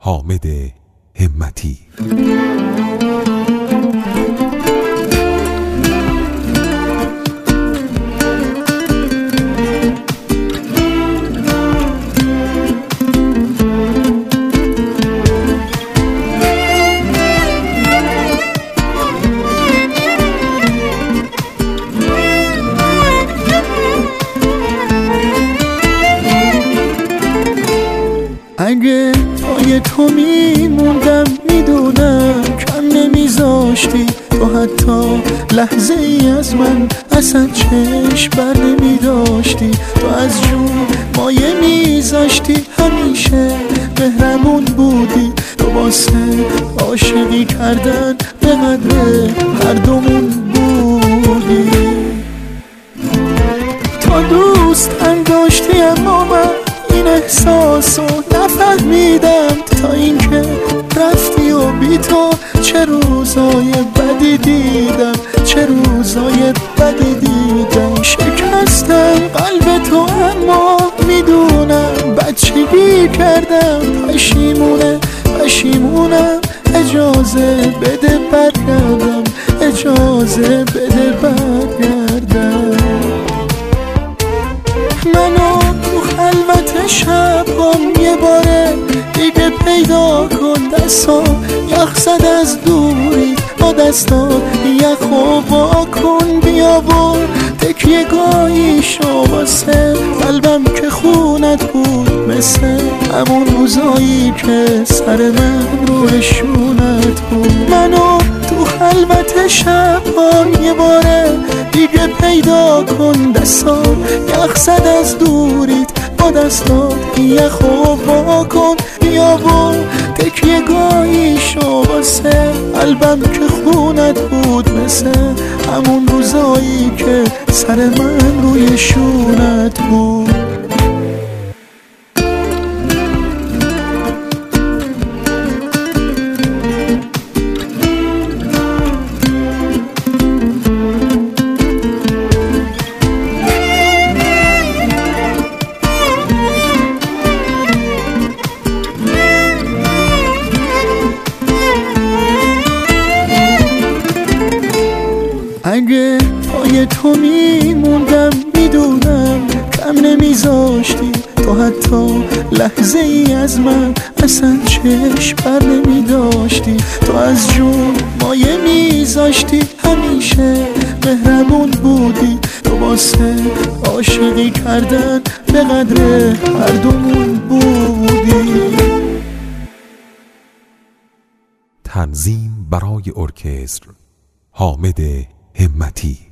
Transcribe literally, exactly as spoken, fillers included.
حامد همتی. اگه پای تو میموندم میدونم کم نمیذاشتی، تو حتی لحظه ای از من اصلا چشم بر نمیداشتی، تو از جون مایه میذاشتی، همیشه مهربون بودی، تو واسه عاشقی کردن به قدر هر دومون بودی. تو دوست داشتی اما من این احساسو نفهمیدم، تا اینکه رفتی و بی تو چه روزای بدی دیدم، چه روزای بدی دیدم. شکستم قلب تو اما میدونم بچگی کردم، پشیمونه پشیمونم، اجازه بده برگردم، اجازه بده برگردم. منو تو خلوت شبام یه باره دیگه پیدا کن، دستا یخ زد از دوری، با دستا یخ و وا کن، بیا و تکیه گاهی شو واسه قلبم که خونت بود، مثل همون روزایی که سر من روی شونت بود. منو تو خلوت شبام یه باره دیگه پیدا کن، دستا یخ زد از دوریت، با دستات یخ و وا کن، بیا و تکیه گاهی شو واسه قلبم که خونت بود، مثل همون روزایی که سر من روی شونت بود. اگه پای تو میموندم میدونم کم نمیذاشتی، تو حتی لحظه ای از من اصلا چشم بر نمیداشتی، تو از جون مایه میذاشتی، همیشه مهربون بودی، تو واسه عاشقی کردن به قدر هر دومون بودی. تنظیم برای ارکستر حامد همتی.